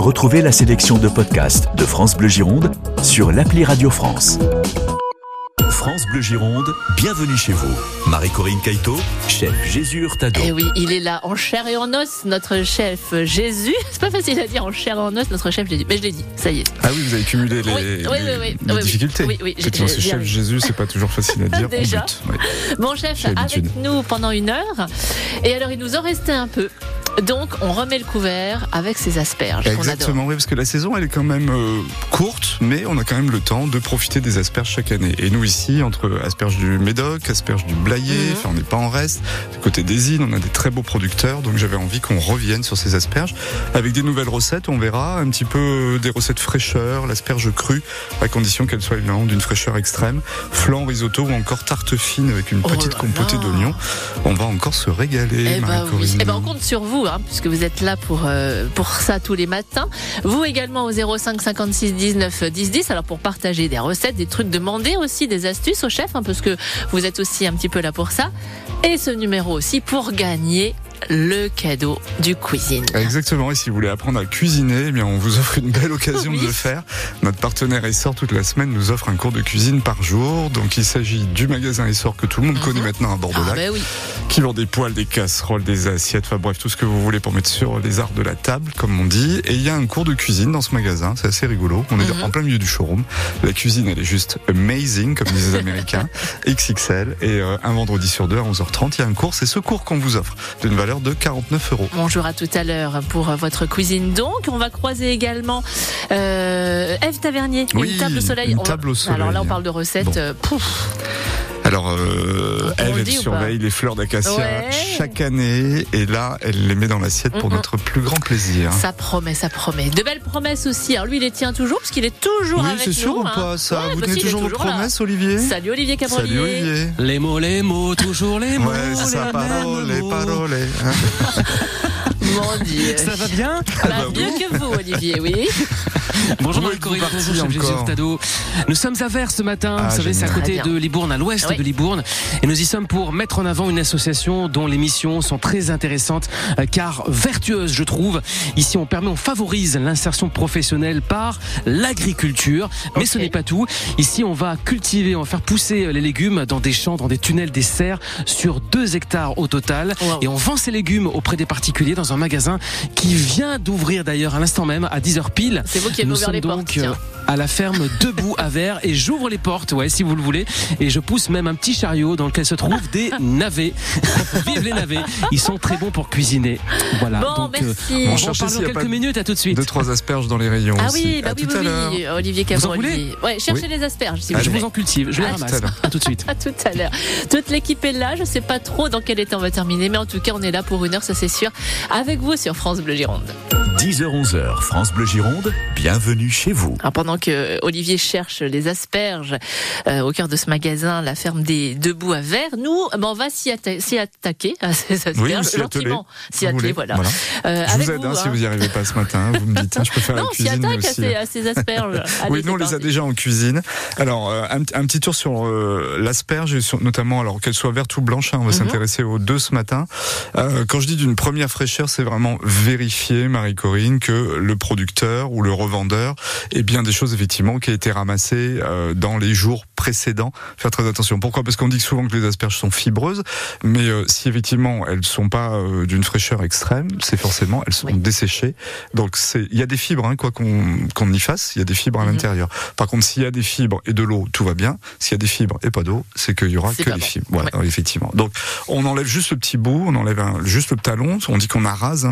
Retrouvez la sélection de podcasts de France Bleu Gironde sur l'appli Radio France. France Bleu Gironde, bienvenue chez vous. Marie-Corinne Caïto, chef Jésus Hurtado. Eh oui, il est là, en chair et en os, notre chef Jésus. C'est pas facile à dire, en chair et en os, notre chef Jésus. Mais je l'ai dit, ça y est. Ah oui, vous avez cumulé les difficultés. Oui, effectivement, ce chef Jésus, c'est pas toujours facile à dire. Déjà. Oui. Bon chef, avec nous pendant 1 heure. Et alors, il nous en restait un peu. Donc, on remet le couvert avec ces asperges. Exactement, oui, parce que la saison, elle est quand même courte, mais on a quand même le temps de profiter des asperges chaque année. Et nous ici, entre asperges du Médoc, asperges du Blayais, on n'est pas en reste. Du côté des îles, on a des très beaux producteurs, donc j'avais envie qu'on revienne sur ces asperges avec des nouvelles recettes. On verra un petit peu des recettes fraîcheur, l'asperge crue, à condition qu'elle soit évidemment d'une fraîcheur extrême, flan, risotto ou encore tarte fine avec une petite compotée d'oignons. On va encore se régaler, Marie-Corinne. On compte sur vous. Puisque vous êtes là pour ça tous les matins. Vous également au 05 56 19 10 10. Alors pour partager des recettes, des trucs, demander aussi des astuces au chef, parce que vous êtes aussi un petit peu là pour ça. Et ce numéro aussi pour gagner le cadeau du cuisine. Exactement, et si vous voulez apprendre à cuisiner, eh bien on vous offre une belle occasion de le faire. Notre partenaire Essor, toute la semaine, nous offre un cours de cuisine par jour. Donc il s'agit du magasin Essor que tout le monde connaît maintenant à Bordeaux-Lac, qui vend des poêles, des casseroles, des assiettes, enfin bref, tout ce que vous voulez pour mettre sur les arts de la table, comme on dit. Et il y a un cours de cuisine dans ce magasin, c'est assez rigolo. On est en plein milieu du showroom. La cuisine, elle est juste amazing, comme disent les Américains, XXL. Et un vendredi sur 2 à 11h30, il y a un cours. C'est ce cours qu'on vous offre, d'une valeur de 49 €. Bonjour à tout à l'heure pour votre cuisine. Donc, on va croiser également Ève Tavernier, une table au soleil. Une table au soleil. Alors là, on parle de recettes. Alors, elle surveille les fleurs d'acacia chaque année, et là, elle les met dans l'assiette pour notre plus grand plaisir. Ça promet. De belles promesses aussi. Alors lui, il les tient toujours, parce qu'il est toujours avec nous. Oui, c'est sûr ou pas ça? Vous tenez toujours vos promesses, Olivier? Salut Olivier Cabrolier. Salut Olivier. Les mots, toujours les mots. Ouais, c'est ça, parole. Mon Dieu. Ça va bien? Mieux que vous, Olivier, oui. Bonjour Marie-Corinne, bonjour chef Jésus Hurtado. Nous sommes à Vers ce matin, vous savez, c'est à côté de Libourne, à l'ouest de Libourne. Et nous y sommes pour mettre en avant une association dont les missions sont très intéressantes, car vertueuses, je trouve. Ici, on favorise l'insertion professionnelle par l'agriculture. Mais ce n'est pas tout. Ici, on va cultiver, on va faire pousser les légumes dans des champs, dans des tunnels, des serres, sur 2 hectares au total. Wow. Et on vend ces légumes auprès des particuliers dans un magasin qui vient d'ouvrir d'ailleurs à l'instant même, à 10h pile. C'est vous qui avez ouvert les portes. Nous sommes donc à la ferme Debout à Vers, et j'ouvre les portes, si vous le voulez, et je pousse même un petit chariot dans lequel se trouvent des navets. Vive les navets, ils sont très bons pour cuisiner. Voilà. Bon, donc merci. on parle dans quelques minutes, à tout de suite. 2-3 asperges dans les rayons. Ah aussi. Oui, Olivier Cabrolier. Cherchez les asperges si vous voulez. Je vous en cultive, je les ramasse. À tout de suite. À tout à l'heure. Toute l'équipe est là, je sais pas trop dans quel état on va terminer, mais en tout cas on est là pour 1 heure, ça c'est sûr, avec vous sur France Bleu Gironde. 10h-11h, France Bleu Gironde, bienvenue chez vous. Alors pendant que Olivier cherche les asperges au cœur de ce magasin, la ferme des Debout à Vers, nous, on va s'y attaquer à ces asperges, gentiment. S'y atteler, voilà. Je vous aide si vous n'y arrivez pas ce matin, vous me dites, je peux faire la cuisine. Non, on s'y attaque à ces asperges. Allez, oui, nous on les a déjà en cuisine. Alors, un petit tour sur l'asperge, notamment, alors qu'elle soit verte ou blanche, on va s'intéresser aux 2 ce matin. Quand je dis d'une première fraîcheur, c'est vraiment vérifier, Marie-Corinne, que le producteur ou le revendeur ait bien des choses effectivement qui a été ramassées dans les jours précédents. Faire très attention. Pourquoi? Parce qu'on dit souvent que les asperges sont fibreuses, mais si effectivement elles sont pas d'une fraîcheur extrême, c'est forcément elles sont desséchées. Donc il y a des fibres, quoi qu'on y fasse, il y a des fibres à l'intérieur. Par contre, s'il y a des fibres et de l'eau, tout va bien. S'il y a des fibres et pas d'eau, c'est qu'il y aura que les fibres. Voilà, effectivement. Donc on enlève juste le petit bout, on enlève juste le talon. On dit qu'on arrase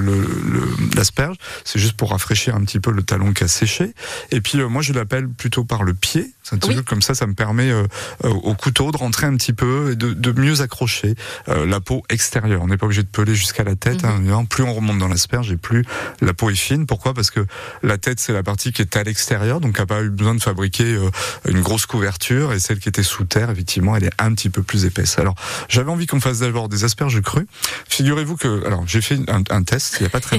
l'asperge. C'est juste pour rafraîchir un petit peu le talon qui a séché. Et puis moi je l'appelle plutôt par le pied. Comme ça me permet au couteau de rentrer un petit peu et de mieux accrocher la peau extérieure. On n'est pas obligé de peler jusqu'à la tête. Plus on remonte dans l'asperge et plus la peau est fine. Pourquoi? Parce que la tête, c'est la partie qui est à l'extérieur, donc n'a pas eu besoin de fabriquer une grosse couverture, et celle qui était sous terre, effectivement, elle est un petit peu plus épaisse. Alors, j'avais envie qu'on fasse d'abord des asperges crues. Figurez-vous que, alors, j'ai fait un test il n'y a pas très longtemps.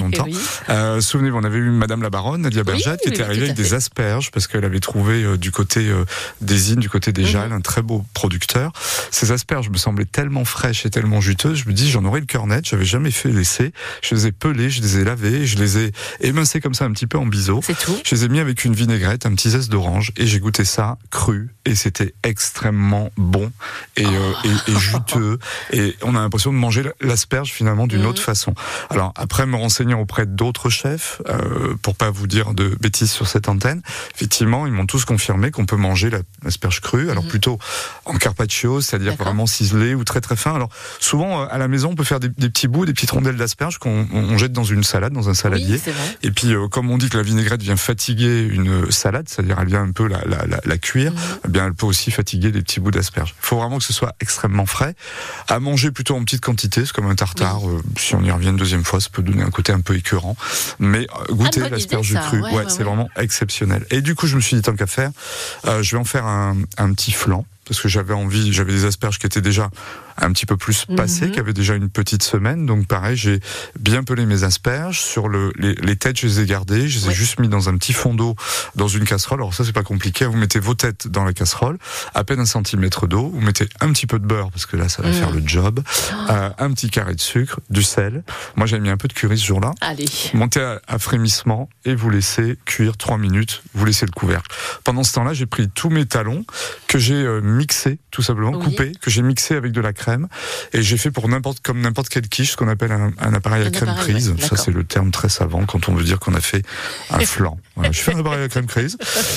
Souvenez-vous, on avait eu Madame la Baronne, Nadia Bergette, qui était arrivée avec des asperges, parce qu'elle avait trouvé du côté des Innes, du côté des Jalles, un très beau producteur. Ces asperges me semblaient tellement fraîches et tellement juteuses, je me dis, j'en aurais le cœur net, j'avais jamais fait l'essai. Je les ai pelées, je les ai lavées, je les ai émincées comme ça un petit peu en biseau. C'est tout. Je les ai mis avec une vinaigrette, un petit zeste d'orange, et j'ai goûté ça cru, et c'était extrêmement bon et juteux, et on a l'impression de manger l'asperge finalement d'une autre façon. Alors après, me renseignant auprès d'autres chefs, pour pas vous dire de bêtises sur cette antenne, effectivement ils m'ont tous confirmé qu'on peut manger l'asperge crue, alors plutôt en carpaccio, c'est-à-dire vraiment ciselé ou très très fin. Alors souvent à la maison on peut faire des petits bouts, des petites rondelles d'asperge qu'on jette dans une salade, dans un saladier, et puis comme on dit que la vinaigrette vient fatiguer une salade, c'est-à-dire elle vient un peu la cuire, eh bien elle peut aussi fatiguer des petits bouts d'asperge. Il faut vraiment que ce soit extrêmement frais, à manger plutôt en petite quantité, c'est comme un tartare, si on y revient une deuxième fois, ça peut donner un côté un peu écœurant, mais goûter l'asperge crue, c'est vraiment exceptionnel. Et du coup je me suis dit, tant qu'à faire, je vais en faire un petit flan, parce que j'avais des asperges qui étaient déjà un petit peu plus passées, qui avaient déjà une petite semaine, donc pareil, j'ai bien pelé mes asperges, sur les têtes je les ai gardées, je les ai juste mis dans un petit fond d'eau, dans une casserole. Alors ça c'est pas compliqué, vous mettez vos têtes dans la casserole, à peine 1 centimètre d'eau, vous mettez un petit peu de beurre, parce que là ça va faire le job, un petit carré de sucre, du sel, moi j'avais mis un peu de curry ce jour-là, montez à frémissement, et vous laissez cuire 3 minutes, vous laissez le couvercle. Pendant ce temps-là, j'ai pris tous mes talons, que j'ai mixé, tout simplement, coupé, que j'ai mixé avec de la crème, et j'ai fait comme n'importe quelle quiche, ce qu'on appelle un appareil à crème crise. Ça c'est le terme très savant quand on veut dire qu'on a fait un flan. Voilà, je fais un appareil à crème crise.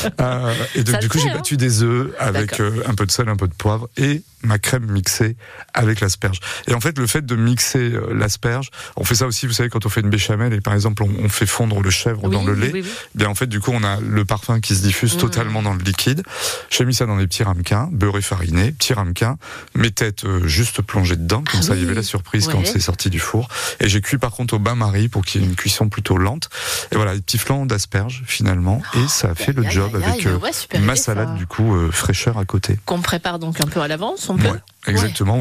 Et donc, du coup j'ai battu des œufs avec un peu de sel, un peu de poivre, et ma crème mixée avec l'asperge. Et en fait, le fait de mixer l'asperge, on fait ça aussi, vous savez, quand on fait une béchamel et par exemple on fait fondre le chèvre dans le lait, bien en fait du coup on a le parfum qui se diffuse totalement dans le liquide. J'ai mis ça dans des petits ramequins, beurre et fariné, petits ramequins, mes têtes juste plongées dedans, comme ça il y avait la surprise quand c'est sorti du four. Et j'ai cuit par contre au bain-marie pour qu'il y ait une cuisson plutôt lente. Et voilà, des petits flans d'asperges finalement, et ça a fait le job avec ma salade du coup fraîcheur à côté. Qu'on prépare donc un peu à l'avance, on peut. Exactement,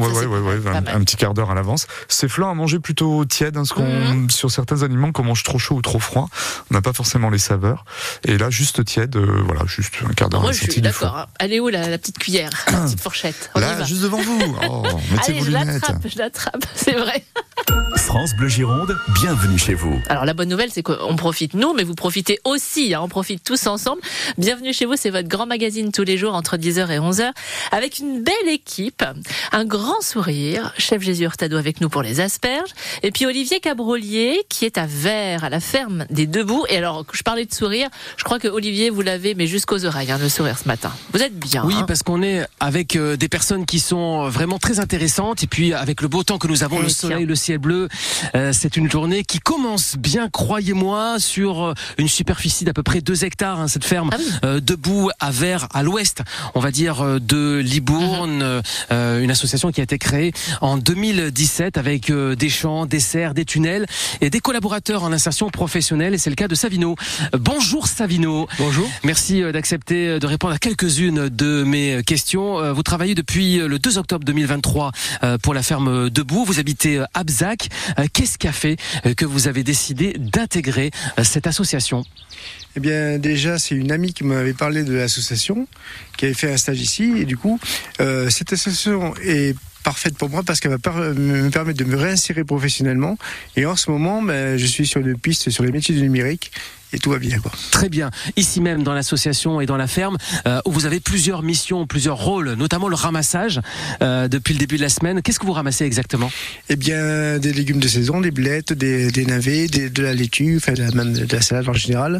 un petit quart d'heure à l'avance. Ces flans à manger plutôt tièdes, sur certains aliments qu'on mange trop chaud ou trop froid, on n'a pas forcément les saveurs. Et là, juste tiède, juste un quart d'heure à la sortie du four. D'accord. Elle est où la petite cuillère, la petite fourchette? Là, juste devant vous. Mettez vos lunettes. Je l'attrape, c'est vrai. France Bleu Gironde, bienvenue chez vous. Alors la bonne nouvelle, c'est qu'on profite nous, mais vous profitez aussi, on profite tous ensemble. Bienvenue chez vous, c'est votre grand magazine tous les jours entre 10h et 11h, avec une belle équipe, un grand sourire, chef Jésus Hurtado avec nous pour les asperges, et puis Olivier Cabrolier qui est à Vers, à la ferme des Debout. Et alors, je parlais de sourire, je crois que Olivier, vous l'avez, mais jusqu'aux oreilles, le sourire ce matin. Vous êtes bien. Oui, parce qu'on est avec des personnes qui sont vraiment très intéressantes, et puis avec le beau temps que nous avons, le soleil, le ciel bleu, c'est une journée qui commence bien, croyez-moi, sur une superficie d'à peu près 2 hectares, cette ferme Debout à Vers, à l'ouest, on va dire, de Libourne, une association qui a été créée en 2017 avec des champs, des serres, des tunnels et des collaborateurs en insertion professionnelle, et c'est le cas de Savino. Bonjour Savino. Bonjour. Merci d'accepter de répondre à quelques-unes de mes questions. Vous travaillez depuis le 2 octobre 2023 pour la ferme Debout, vous habitez Abzac. Qu'est-ce qui a fait que vous avez décidé d'intégrer cette association ? Eh bien, déjà, c'est une amie qui m'avait parlé de l'association, qui avait fait un stage ici, et du coup, cette association est parfaite pour moi parce qu'elle va me permettre de me réinsérer professionnellement. Et en ce moment, je suis sur une piste sur les métiers du numérique. Et tout va bien, quoi. Très bien. Ici même, dans l'association et dans la ferme, où vous avez plusieurs missions, plusieurs rôles, notamment le ramassage depuis le début de la semaine. Qu'est-ce que vous ramassez exactement ? Eh bien, des légumes de saison, des blettes, des navets, de la laitue, enfin de la salade en général.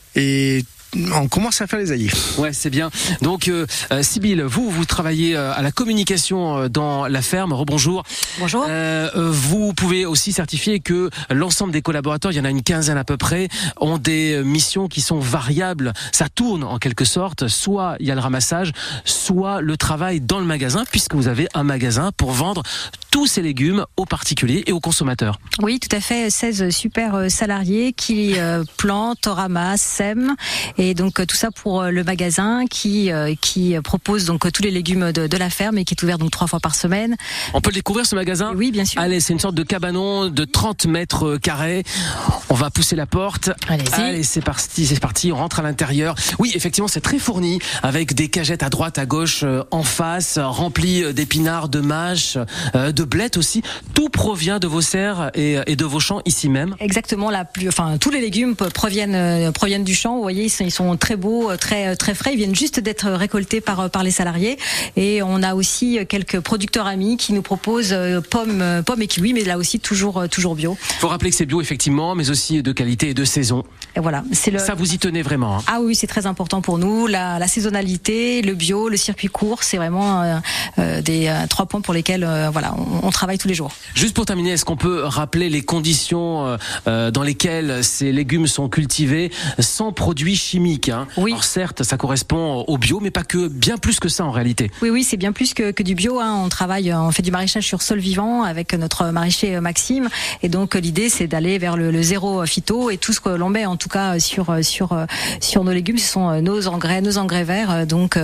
Et on commence à faire les aillés. Ouais, c'est bien. Donc, Sybille, vous travaillez à la communication dans la ferme. Rebonjour. Bonjour. Vous pouvez aussi certifier que l'ensemble des collaborateurs, il y en a une quinzaine à peu près, ont des missions qui sont variables. Ça tourne en quelque sorte. Soit il y a le ramassage, soit le travail dans le magasin, puisque vous avez un magasin pour vendre tous ces légumes aux particuliers et aux consommateurs. Oui, tout à fait. 16 super salariés qui plantent, ramassent, sèment Et donc tout ça pour le magasin qui propose donc tous les légumes de la ferme et qui est ouvert donc 3 fois par semaine. On peut le découvrir ce magasin ? Oui, bien sûr. Allez, c'est une sorte de cabanon de 30 mètres carrés. On va pousser la porte. Allez, c'est parti, on rentre à l'intérieur. Oui, effectivement, c'est très fourni, avec des cagettes à droite, à gauche, en face, remplies d'épinards, de mâches, de blettes aussi. Tout provient de vos serres et de vos champs ici même. Exactement, tous les légumes proviennent du champ. Vous voyez, ils sont très beaux, très frais. Ils viennent juste d'être récoltés par les salariés. Et on a aussi quelques producteurs amis qui nous proposent pommes et kiwis, mais là aussi toujours bio. Faut rappeler que c'est bio effectivement, mais aussi de qualité et de saison. Et voilà, ça vous y tenez vraiment. Ah oui, c'est très important pour nous. La saisonnalité, le bio, le circuit court, c'est vraiment des 3 points pour lesquels on travaille tous les jours. Juste pour terminer, est-ce qu'on peut rappeler les conditions dans lesquelles ces légumes sont cultivés sans produits chimiques, hein? Oui. Alors certes, ça correspond au bio, mais pas que, bien plus que ça en réalité. Oui, c'est bien plus que du bio, hein. On fait du maraîchage sur sol vivant avec notre maraîcher Maxime, et donc l'idée c'est d'aller vers le zéro phyto, et tout ce que l'on met en tout cas sur nos légumes, ce sont nos engrais verts, donc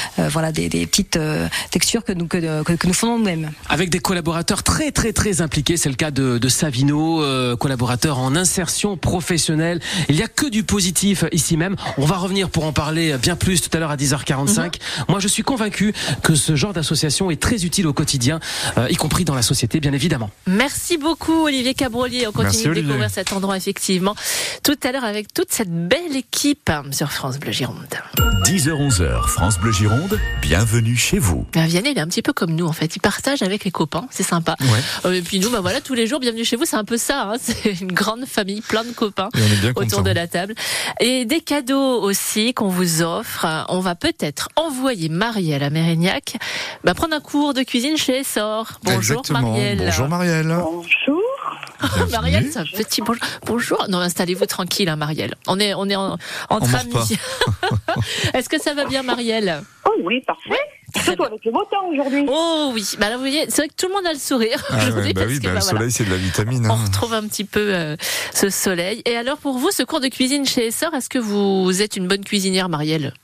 des petites textures que nous faisons nous-mêmes. Avec des collaborateurs très très très impliqués, c'est le cas de Savino, collaborateur en insertion professionnelle. Il n'y a que du positif ici même. On va revenir pour en parler bien plus tout à l'heure à 10h45. Moi je suis convaincu que ce genre d'association est très utile au quotidien, y compris dans la société bien évidemment. Merci beaucoup Olivier Cabrolier. On continue de découvrir cet endroit effectivement tout à l'heure avec toute cette belle équipe sur France Bleu Gironde. 10h-11h, France Bleu Gironde, bienvenue chez vous. Vianney, il est un petit peu comme nous en fait, il partage avec les copains, c'est sympa. Et puis nous, tous les jours, bienvenue chez vous, c'est un peu ça, hein. C'est une grande famille, plein de copains autour de la table. Et des cadeaux aussi qu'on vous offre. On va peut-être envoyer Marielle à Mérignac prendre un cours de cuisine chez Essor. Bonjour. Exactement. Marielle. Bonjour Marielle. Bonjour. Marielle, c'est un petit bonjour. Bonjour. Non, installez-vous tranquille, hein, Marielle. On est entre amis. Est-ce que ça va bien, Marielle? Oh oui, parfait. Surtout avec le beau temps aujourd'hui. Oh oui, là vous voyez, c'est vrai que tout le monde a le sourire aujourd'hui. Le soleil c'est de la vitamine. On retrouve un petit peu ce soleil. Et alors pour vous, ce cours de cuisine chez Essor, est-ce que vous êtes une bonne cuisinière, Marielle?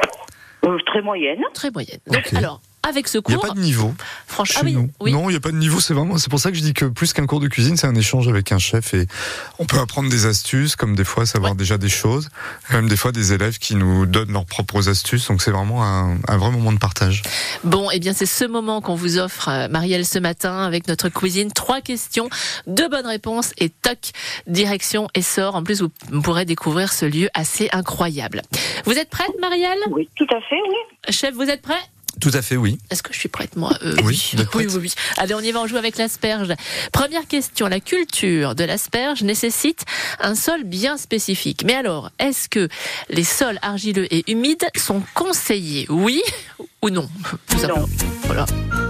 Très moyenne. Très moyenne. Donc alors, avec ce cours... Il n'y a pas de niveau. Franchement, oui. Non, il n'y a pas de niveau. C'est pour ça que je dis que plus qu'un cours de cuisine, c'est un échange avec un chef, et on peut apprendre des astuces, comme des fois savoir déjà des choses, même des fois des élèves qui nous donnent leurs propres astuces. Donc c'est vraiment un vrai moment de partage. Bon, bien c'est ce moment qu'on vous offre, Marielle, ce matin avec notre cuisine. 3 questions, 2 bonnes réponses et toc, direction Essor. En plus, vous pourrez découvrir ce lieu assez incroyable. Vous êtes prête, Marielle? Oui, tout à fait, oui. Chef, vous êtes prêt? Tout à fait, oui. Est-ce que je suis prête, moi? Oui. Allez, on y va, on joue avec l'asperge. Première question, la culture de l'asperge nécessite un sol bien spécifique. Mais alors, est-ce que les sols argileux et humides sont conseillés? Oui ou non? Non. Voilà.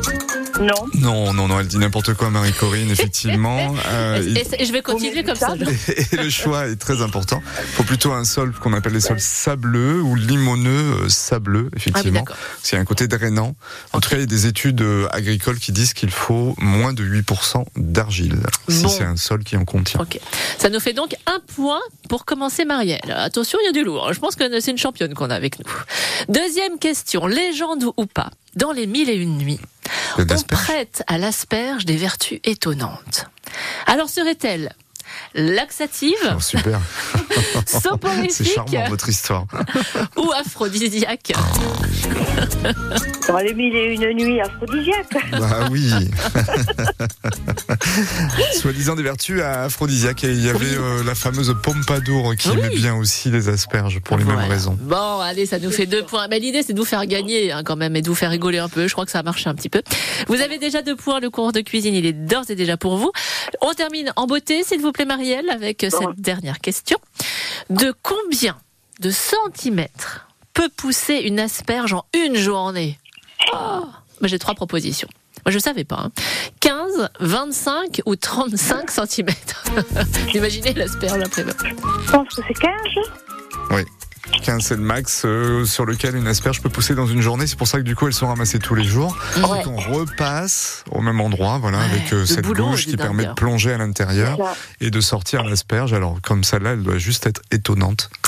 Non, elle dit n'importe quoi, Marie-Corinne, effectivement. Et je vais continuer comme ça. Et le choix est très important. Il faut plutôt un sol qu'on appelle les sols sableux ou limoneux sableux, effectivement. C'est un côté drainant. En tout cas, il y a des études agricoles qui disent qu'il faut moins de 8% d'argile, si c'est un sol qui en contient. Ça nous fait donc 1 point pour commencer, Marielle. Attention, il y a du lourd. Je pense que c'est une championne qu'on a avec nous. Deuxième question, légende ou pas, dans les 1001 nuits, on prête à l'asperge des vertus étonnantes. Alors serait-elle laxative, super. soporifique, c'est charmant votre histoire, ou aphrodisiaque? Dans les 1001 nuits, aphrodisiaque. Bah oui. Soi-disant des vertus aphrodisiaques. Et il y avait la fameuse Pompadour qui aimait bien aussi les asperges pour les mêmes raisons. Bon, allez, ça nous fait 2 points. Mais l'idée, c'est de vous faire gagner quand même, et de vous faire rigoler un peu. Je crois que ça a marché un petit peu. Vous avez déjà 2 points. Le cours de cuisine, il est d'ores et déjà pour vous. On termine en beauté, s'il vous plaît, Marielle, avec cette dernière question. De combien de centimètres peut pousser une asperge en une journée? J'ai 3 propositions. Moi, je savais pas. 15, 25 ou 35 centimètres. Imaginez l'asperge après. Je pense que c'est 15. Oui. 15, c'est le max sur lequel une asperge peut pousser dans une journée. C'est pour ça que du coup elles sont ramassées tous les jours. Donc on repasse au même endroit, avec cette bouche qui permet de plonger à l'intérieur et de sortir l'asperge. Alors comme celle-là, elle doit juste être étonnante quand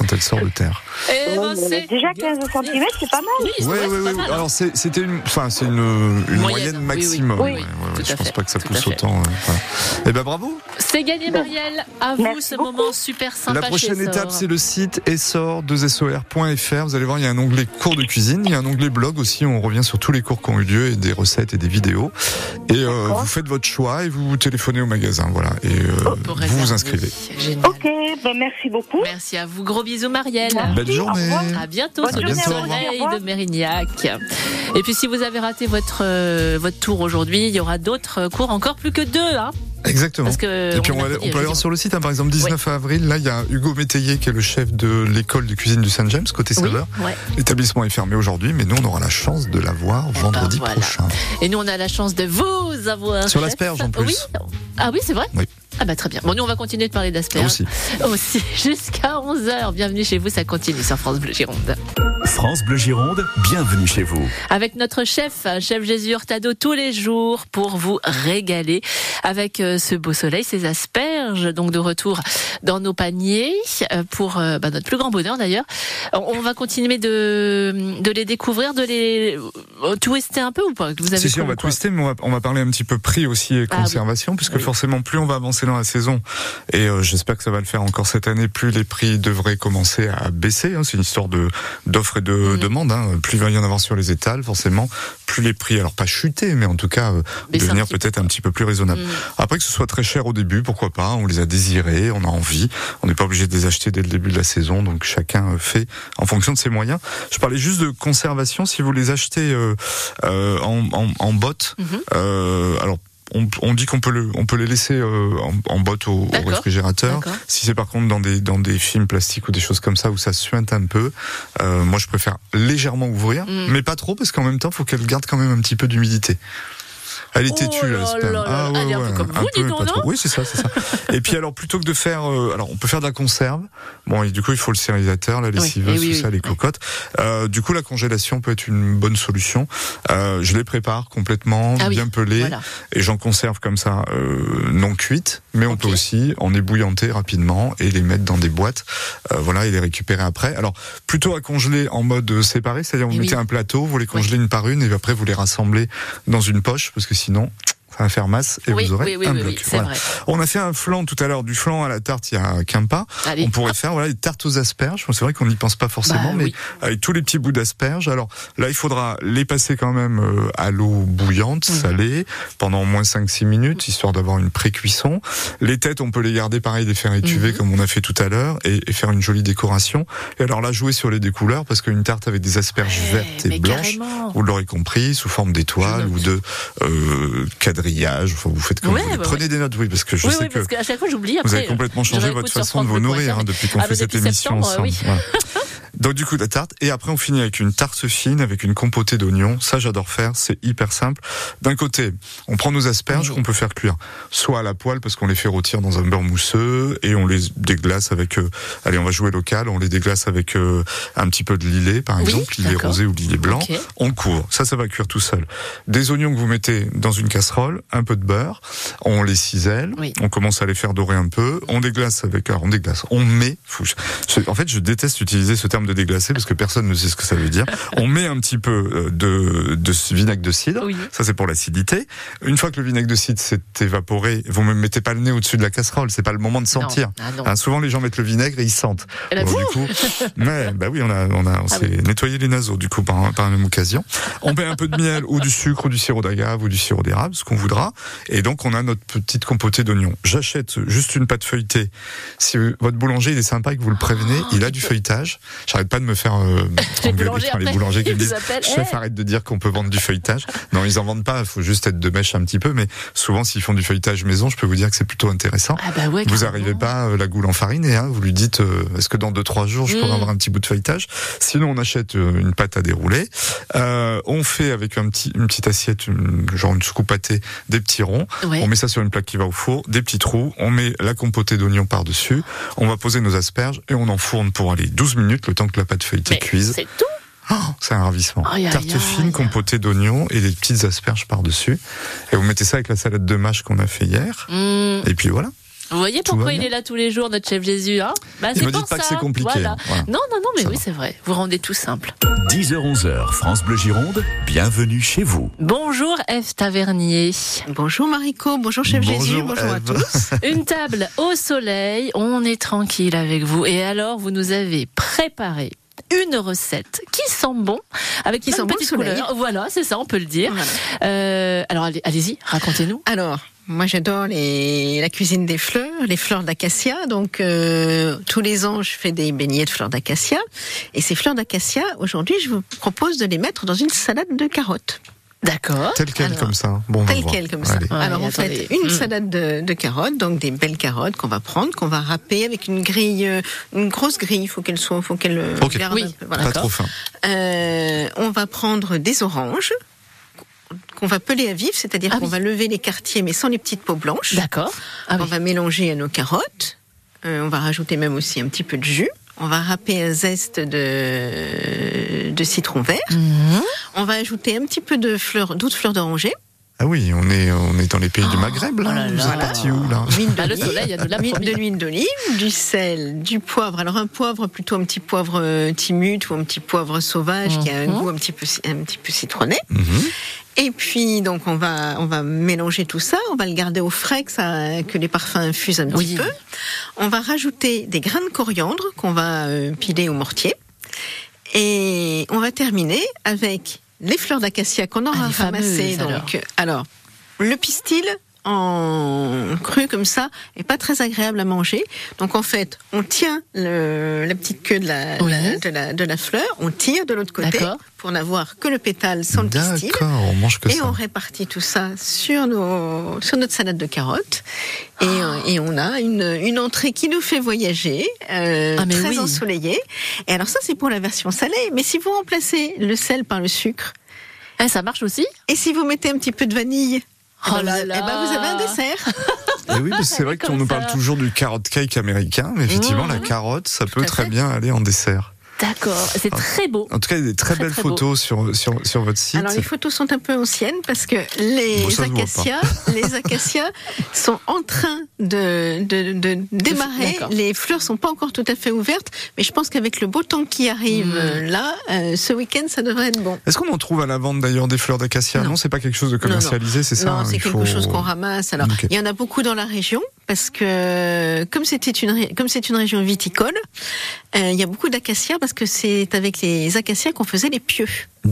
quand elle sort de terre. Déjà 15 cm, c'est pas mal. Oui. Alors c'était une moyenne maximum. Oui. Je pense pas que ça pousse autant. Eh ben bravo. C'est gagné, Marielle. À vous ce moment super sympa. La prochaine étape, c'est le site essor2sor.fr. Vous allez voir, il y a un onglet cours de cuisine, il y a un onglet blog aussi. On revient sur tous les cours qui ont eu lieu et des recettes et des vidéos. Et vous faites votre choix et vous téléphonez au magasin, voilà. Et vous vous inscrivez. Génial. Ok, merci beaucoup. Merci à vous. Gros bisous, Marielle. Belle journée. À bientôt sous le soleil de Mérignac. Et puis si vous avez raté votre tour aujourd'hui, il y aura d'autres cours, encore plus que 2, hein. Exactement. Parce que et puis on peut aller sur le site, par exemple 19 avril, là il y a Hugo Métayer qui est le chef de l'école de cuisine du Saint-James, côté saveur. L'établissement est fermé aujourd'hui, mais nous on aura la chance de la voir vendredi prochain. Et nous on a la chance de vous avoir sur l'asperge en plus. Oui. Ah oui, c'est vrai. Oui. Ah bah très bien. Bon, nous on va continuer de parler d'asperges. Aussi jusqu'à 11h. Bienvenue chez vous, ça continue sur France Bleu Gironde. France Bleu Gironde, bienvenue chez vous. Avec notre chef Jésus Hurtado, tous les jours pour vous régaler avec ce beau soleil, ces asperges, donc de retour dans nos paniers pour notre plus grand bonheur d'ailleurs. On va continuer de les découvrir, de les twister un peu ou pas? Vous avez on va twister, mais on va parler un petit peu prix aussi et conservation, puisque forcément plus on va avancer dans la saison, et j'espère que ça va le faire encore cette année, plus les prix devraient commencer à baisser. C'est une histoire d'offre et de demande. Plus il va y en avoir sur les étals, forcément, plus les prix, alors pas chuter, mais en tout cas devenir peut-être un petit peu plus raisonnable. Après, que ce soit très cher au début, pourquoi pas, on les a désirés, on a envie, on n'est pas obligé de les acheter dès le début de la saison, donc chacun fait en fonction de ses moyens. Je parlais juste de conservation, si vous les achetez en botte, alors on dit qu'on peut les laisser en botte au réfrigérateur. Si c'est par contre dans des films plastiques ou des choses comme ça où ça suinte un peu, moi je préfère légèrement ouvrir, mais pas trop, parce qu'en même temps il faut qu'elle garde quand même un petit peu d'humidité. Elle est têtue, l'asperge. Elle est un peu comme vous, dis donc, non ? Oui, c'est ça. Et puis alors, plutôt que de faire, alors on peut faire de la conserve. Bon, et du coup, il faut le stérilisateur, la lessiveuse, tout ça, les cocottes. Du coup, la congélation peut être une bonne solution. Je les prépare complètement, bien pelées, et j'en conserve comme ça, non cuites. Mais on peut aussi en ébouillanter rapidement et les mettre dans des boîtes, et les récupérer après. Alors, plutôt à congeler en mode séparé, c'est-à-dire vous mettez un plateau, vous les congelez une par une, et après vous les rassemblez dans une poche, parce que sinon ça va faire masse et vous aurez un bloc. C'est vrai. On a fait un flan tout à l'heure, du flan à la tarte, il y a qu'un pas. On pourrait faire des tartes aux asperges. C'est vrai qu'on n'y pense pas forcément, mais avec tous les petits bouts d'asperges. Alors là, il faudra les passer quand même à l'eau bouillante, salée, pendant au moins 5-6 minutes, histoire d'avoir une pré-cuisson. Les têtes, on peut les garder pareil, les faire étuver comme on a fait tout à l'heure, et faire une jolie décoration. Et alors là, jouer sur les découleurs, parce qu'une tarte avec des asperges vertes et blanches, vous l'aurez compris, sous forme d'étoiles ou de quadrillage. Vous faites comme vous voulez. Prenez des notes, parce que je sais parce qu'à chaque fois j'oublie. Vous avez complètement changé votre façon de vous nourrir depuis qu'on fait cette émission ensemble. Donc du coup la tarte, et après on finit avec une tarte fine avec une compotée d'oignons. Ça j'adore faire, c'est hyper simple. D'un côté, on prend nos asperges qu'on peut faire cuire soit à la poêle, parce qu'on les fait rôtir dans un beurre mousseux, et on les déglace avec on va jouer local, on les déglace avec un petit peu de lillet par exemple, lillet rosé ou lillet blanc. On couvre, ça va cuire tout seul. Des oignons que vous mettez dans une casserole, un peu de beurre, on les cisèle, on commence à les faire dorer un peu, on déglace on met, en fait je déteste utiliser ce terme de déglacer parce que personne ne sait ce que ça veut dire. On met un petit peu de vinaigre de cidre, ça c'est pour l'acidité. Une fois que le vinaigre de cidre s'est évaporé, vous ne mettez pas le nez au-dessus de la casserole, c'est pas le moment de sentir. Souvent les gens mettent le vinaigre et ils sentent. Du coup, on s'est nettoyé les naseaux du coup par la même occasion. On met un peu de miel ou du sucre ou du sirop d'agave ou du sirop d'érable, ce qu'on voudra, et donc on a notre petite compotée d'oignons. J'achète juste une pâte feuilletée. Si votre boulanger il est sympa et que vous le prévenez, il a du feuilletage. J'arrête pas de me faire les boulangers qui me disent chef, arrête de dire qu'on peut vendre du feuilletage. Non, ils en vendent pas, il faut juste être de mèche un petit peu, mais souvent s'ils font du feuilletage maison, je peux vous dire que c'est plutôt intéressant. Vous arrivez pas la goule enfarinée, vous lui dites est-ce que dans 2-3 jours je pourrais avoir un petit bout de feuilletage. Sinon on achète une pâte à dérouler, on fait avec une petite assiette, genre une soucoupe pâtée, des petits ronds, on met ça sur une plaque qui va au four, des petits trous, on met la compotée d'oignons par-dessus, on va poser nos asperges et on enfourne pour aller 12 minutes, le temps que la pâte feuilletée cuise. C'est tout. C'est un ravissement. Tarte fine, compotée d'oignons et des petites asperges par-dessus. Et vous mettez ça avec la salade de mâche qu'on a fait hier. Et puis voilà. Vous voyez pourquoi il est là tous les jours, notre chef Jésus, hein? Ne me dites pas que c'est compliqué. Voilà. Non, mais oui, c'est vrai. Vous rendez tout simple. 10h-11h, France Bleu Gironde, bienvenue chez vous. Bonjour Ève Tavernier. Bonjour Mariko, bonjour chef Jésus, bonjour à tous. Une table au soleil, on est tranquille avec vous. Et alors, vous nous avez préparé une recette qui sent bon, avec plein de petites couleurs. Voilà, c'est ça, on peut le dire. Voilà. Alors, allez-y, racontez-nous. Alors, moi j'adore la cuisine des fleurs, les fleurs d'acacia. Donc, tous les ans, je fais des beignets de fleurs d'acacia. Et ces fleurs d'acacia, aujourd'hui, je vous propose de les mettre dans une salade de carottes. D'accord. Tel quel comme ça. Bon, tel quel comme ça. Allez. Alors on fait une salade de carottes, donc des belles carottes qu'on va prendre, qu'on va râper avec une grosse grille. Il faut qu'elle garde un peu. Voilà. Pas trop fin. On va prendre des oranges qu'on va peler à vif, c'est-à-dire qu'on va lever les quartiers mais sans les petites peaux blanches. D'accord. On va mélanger à nos carottes. On va rajouter même aussi un petit peu de jus. On va râper un zeste de citron vert. On va ajouter un petit peu d'autres fleurs d'oranger. Ah oui, on est dans les pays du Maghreb, là. Vous êtes parti où, là? Le soleil, il y a de l'huile d'olive, du sel, du poivre. Alors un poivre, plutôt un petit poivre timut ou un petit poivre sauvage qui a un goût un petit peu citronné. Et puis donc on va mélanger tout ça, on va le garder au frais que les parfums infusent un petit peu. On va rajouter des grains de coriandre qu'on va piler au mortier. Et on va terminer avec les fleurs d'acacia qu'on aura ramassées. Alors, le pistil en cru comme ça est pas très agréable à manger. Donc en fait, on tient la petite queue de la fleur, on tire de l'autre côté pour n'avoir que le pétale sans le pistil. On mange que ça. Et on répartit tout ça sur notre salade de carottes. Et on a une entrée qui nous fait voyager, très ensoleillée. Et alors ça, c'est pour la version salée. Mais si vous remplacez le sel par le sucre, ça marche aussi. Et si vous mettez un petit peu de vanille, vous avez un dessert. Et oui, parce que c'est vrai qu'on nous parle toujours du carrot cake américain, mais effectivement, la carotte, ça peut très bien aller en dessert. D'accord, c'est très beau. En tout cas, il y a des très belles photos sur votre site. Alors les photos sont un peu anciennes parce que les acacias sont en train de démarrer. Les fleurs sont pas encore tout à fait ouvertes, mais je pense qu'avec le beau temps qui arrive ce week-end, ça devrait être bon. Est-ce qu'on en trouve à la vente d'ailleurs des fleurs d'acacia? Non, c'est pas quelque chose de commercialisé, c'est ça? Non, c'est quelque chose qu'on ramasse. Alors, il y en a beaucoup dans la région parce que comme c'est une région viticole, il y a beaucoup d'acacias parce que c'est avec les acacias qu'on faisait les pieux.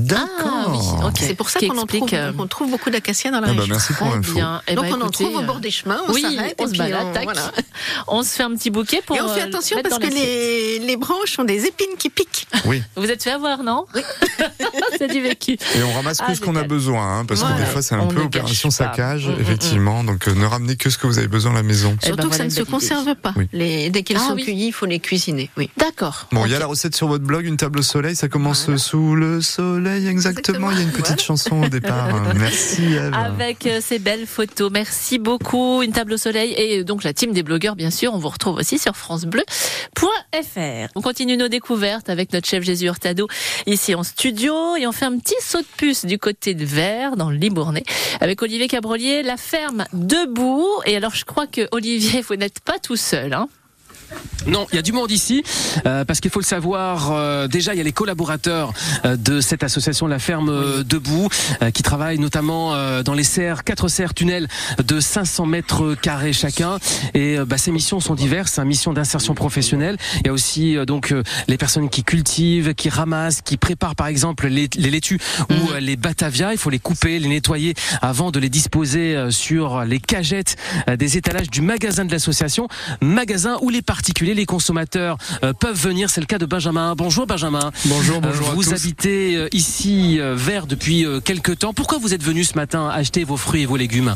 D'accord. C'est pour ça qu'on trouve beaucoup d'acacias dans la région. Merci pour l'info. Donc on en trouve au bord des chemins, on s'arrête, on se balade, on se fait un petit bouquet pour. Et on fait attention parce que les branches ont des épines qui piquent. Oui. Vous êtes fait avoir, non? Oui. C'est du vécu. Et on ramasse que ce qu'on a besoin, parce que des fois c'est un peu opération saccage, effectivement. Donc ne ramenez que ce que vous avez besoin à la maison. Surtout que ça ne se conserve pas. Dès qu'elles sont cueillies, il faut les cuisiner. Oui. D'accord. Bon, il y a la recette sur votre blog, une table au soleil, ça commence sous le soleil, exactement. Il y a une petite chanson au départ. Merci Ève. Avec ces belles photos, merci beaucoup. Une table au soleil et donc la team des blogueurs, bien sûr. On vous retrouve aussi sur francebleu.fr. On continue nos découvertes avec notre chef Jésus Hurtado ici en studio et on fait un petit saut de puce du côté de Vers, dans le Libournais, avec Olivier Cabrolier, la ferme Debout. Et alors je crois que Olivier, vous n'êtes pas tout seul, hein? Non, il y a du monde ici, parce qu'il faut le savoir, déjà il y a les collaborateurs de cette association La Ferme Debout, qui travaillent notamment dans les serres, 4 serres tunnels de 500 mètres carrés chacun, et ces missions sont diverses, missions d'insertion professionnelle. Il y a aussi donc les personnes qui cultivent, qui ramassent, qui préparent par exemple les laitues ou les batavias. Il faut les couper, les nettoyer avant de les disposer sur les cagettes des étalages du magasin de l'association, magasin où les particuliers, les consommateurs peuvent venir. C'est le cas de Benjamin. Bonjour Benjamin. Bonjour à tous. Vous habitez ici Vers depuis quelques temps. Pourquoi vous êtes venu ce matin acheter vos fruits et vos légumes?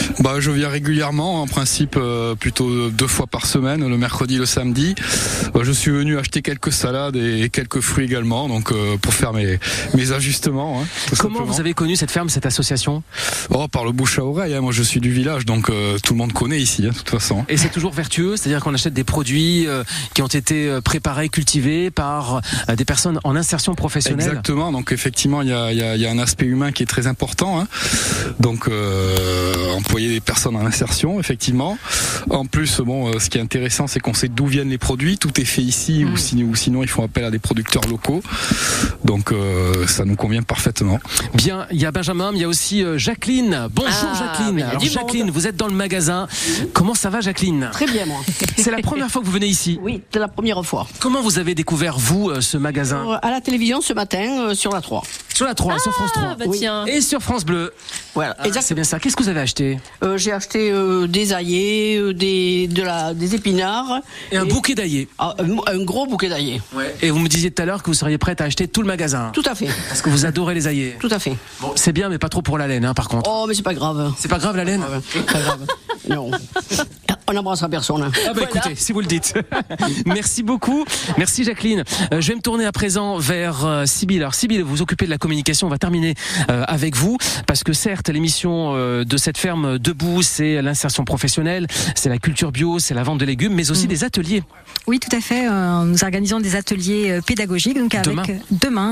Je viens régulièrement, en principe plutôt 2 fois par semaine, le mercredi, le samedi. Je suis venu acheter quelques salades et quelques fruits également, donc pour faire mes ajustements. Comment vous avez connu cette ferme, cette association? Par le bouche à oreille. Moi je suis du village, donc tout le monde connaît ici, de toute façon. Et c'est toujours vertueux, c'est-à-dire qu'on achète des produits produits qui ont été préparés, cultivés par des personnes en insertion professionnelle. Exactement. Donc effectivement, il y a un aspect humain qui est très important. Hein. Donc employer des personnes en insertion, effectivement. En plus, ce qui est intéressant, c'est qu'on sait d'où viennent les produits. Tout est fait ici, ou sinon ils font appel à des producteurs locaux. Donc ça nous convient parfaitement. Bien, il y a Benjamin, mais il y a aussi Jacqueline. Bonjour Jacqueline. Alors Jacqueline, vous êtes dans le magasin. Comment ça va Jacqueline ? Très bien moi. C'est la première fois que vous venez ici ? Oui, c'est la première fois. Comment vous avez découvert vous ce magasin ? À la télévision ce matin sur la 3. Sur la 3, sur France 3. Bah tiens. Et sur France Bleu. Voilà, c'est bien ça. Qu'est-ce que vous avez acheté ? J'ai acheté des aillés, des épinards. Et un bouquet d'aillés. Un gros bouquet d'aillés. Ouais. Et vous me disiez tout à l'heure que vous seriez prête à acheter tout le magasin. Tout à fait. Parce que vous adorez les aillés. Tout à fait. Bon, c'est bien, mais pas trop pour la laine, par contre. Oh, mais c'est pas grave. C'est pas grave la laine ? Pas grave. Non. On n'embrassera personne. Écoutez, si vous le dites. Merci beaucoup. Merci Jacqueline. Je vais me tourner à présent vers Sybille. Alors Sybille, vous vous occupez de la communication. On va terminer avec vous. Parce que certes, l'émission de cette ferme debout, c'est l'insertion professionnelle, c'est la culture bio, c'est la vente de légumes, mais aussi des ateliers. Oui, tout à fait. Nous organisons des ateliers pédagogiques. Donc avec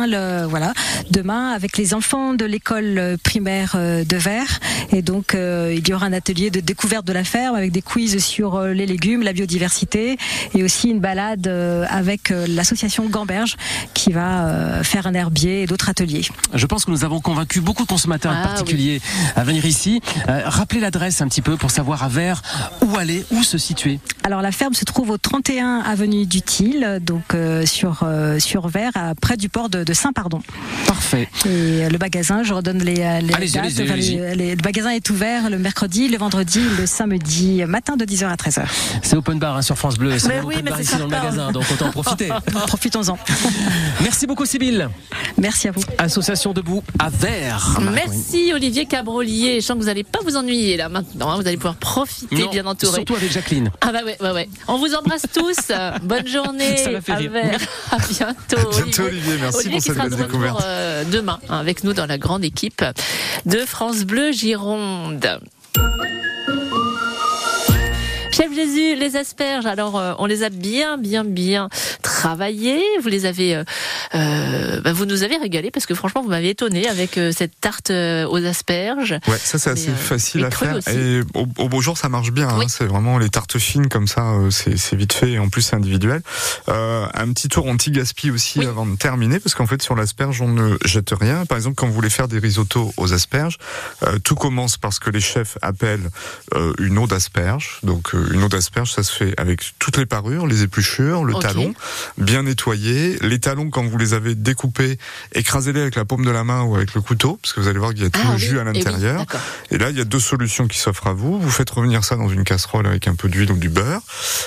demain, avec les enfants de l'école primaire de Vert. Et donc, il y aura un atelier de découverte de la ferme avec des quiz sur les légumes, la biodiversité et aussi une balade avec l'association Gamberge qui va faire un herbier et d'autres ateliers. Je pense que nous avons convaincu beaucoup de consommateurs en particulier à venir ici. Rappelez l'adresse un petit peu pour savoir à Vert où aller, où se situer. Alors la ferme se trouve au 31 avenue du Til, donc sur Vert, près du port de Saint-Pardon. Parfait. Et le magasin, je redonne les dates. Le magasin est ouvert le mercredi, le vendredi, le samedi matin de 10h à 13h. C'est open bar sur France Bleu. C'est open bar ici dans le magasin, donc autant en profiter. Profitons-en. Merci beaucoup Sybille. Merci à vous. Association Debout à Vert. Merci Olivier Cabrolier. Je sens que vous n'allez pas vous ennuyer là maintenant. Vous allez pouvoir profiter bien entouré. Surtout avec Jacqueline. Ah bah ouais. On vous embrasse tous. Bonne journée. Ça m'a fait rire. À bientôt. À bientôt Olivier. Merci pour cette belle découverte. Demain avec nous dans la grande équipe de France Bleu Gironde. Chef Jésus, les asperges, alors on les a bien travaillées. Vous les avez, vous nous avez régalé parce que franchement vous m'avez étonné avec cette tarte aux asperges. Ouais, ça c'est assez facile à faire aussi. Et au beau jour ça marche bien. Oui. Hein, c'est vraiment les tartes fines comme ça, c'est vite fait et en plus c'est individuel. Un petit tour anti-gaspi aussi avant de terminer parce qu'en fait sur l'asperge on ne jette rien. Par exemple quand vous voulez faire des risottos aux asperges, tout commence par ce que les chefs appellent une eau d'asperge. Donc une eau d'asperge, ça se fait avec toutes les parures, les épluchures, le talon, bien nettoyé. Les talons, quand vous les avez découpés, écrasez-les avec la paume de la main ou avec le couteau, parce que vous allez voir qu'il y a tout le jus à l'intérieur. Et là, il y a deux solutions qui s'offrent à vous. Vous faites revenir ça dans une casserole avec un peu d'huile ou du beurre,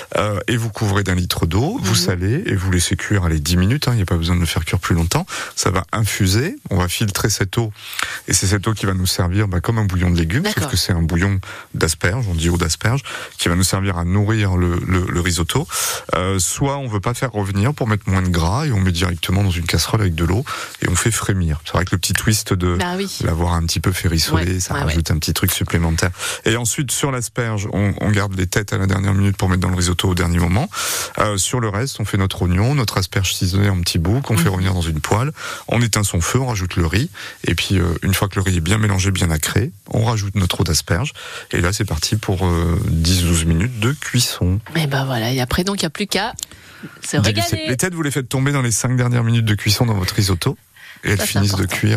et vous couvrez d'1 litre d'eau, vous salez, et vous laissez cuire, 10 minutes, il n'y a pas besoin de le faire cuire plus longtemps. Ça va infuser, on va filtrer cette eau, et c'est cette eau qui va nous servir comme un bouillon de légumes, sauf que c'est un bouillon d'asperges, on dit eau d'asperges, qui va nous servir à nourrir le risotto. Soit on veut pas faire revenir pour mettre moins de gras et on met directement dans une casserole avec de l'eau et on fait frémir. C'est vrai que le petit twist de l'avoir un petit peu fait rissoler, ça rajoute un petit truc supplémentaire. Et ensuite sur l'asperge, on garde les têtes à la dernière minute pour mettre dans le risotto au dernier moment. Sur le reste, on fait notre oignon, notre asperge ciselée en petits bouts qu'on fait revenir dans une poêle. On éteint son feu, on rajoute le riz et puis une fois que le riz est bien mélangé, bien nacré, on rajoute notre eau d'asperge et là c'est parti pour 10-12 minutes de cuisson. Et voilà, et après donc il n'y a plus qu'à se régaler. Les têtes, vous les faites tomber dans les 5 dernières minutes de cuisson dans votre risotto. Et elles finissent de cuire,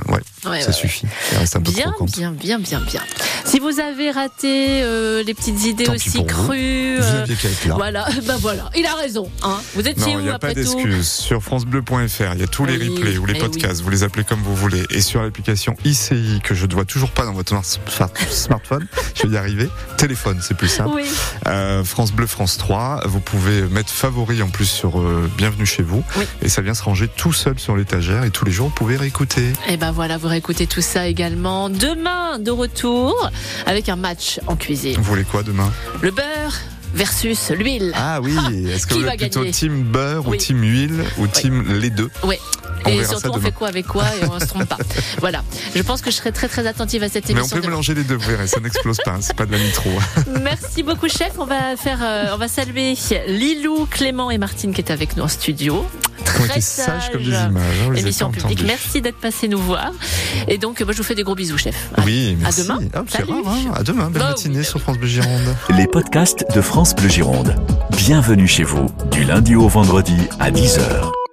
ça suffit. Il reste un peu bien. Si vous avez raté les petites idées aussi crues, vous aviez qu'à être là. Voilà, il a raison. Vous êtes chez vous après tout. Non, il n'y a pas d'excuses. Sur francebleu.fr, il y a tous les replays ou les podcasts. Vous les appelez comme vous voulez. Et sur l'application ICI que je ne vois toujours pas dans votre smartphone, je vais y arriver. Téléphone, c'est plus simple. Oui. France Bleu, France 3. Vous pouvez mettre favori en plus sur Bienvenue chez vous. Oui. Et ça vient se ranger tout seul sur l'étagère et tous les jours, vous pouvez réécouter. Et vous réécoutez tout ça également. Demain, de retour, avec un match en cuisine. Vous voulez quoi demain ? Le beurre versus l'huile. Ah oui, est-ce que vous êtes plutôt team beurre ou team huile ou team les deux ? Oui. Et surtout, on fait quoi avec quoi et on se trompe pas. Voilà. Je pense que je serai très très attentive à cette émission. Mais on peut mélanger les deux, vous verrez, ça n'explose pas, c'est pas de la nitro. Merci beaucoup, chef. On va saluer Lilou, Clément et Martine qui est avec nous en studio. Très sage comme des images. Émission publique. Merci d'être passé nous voir. Et donc, moi, je vous fais des gros bisous, chef. Oui, merci. À demain. Salut. À demain. Belle matinée sur France Bleu Gironde. Les podcasts de France Bleu Gironde. Bienvenue chez vous, du lundi au vendredi à 10h.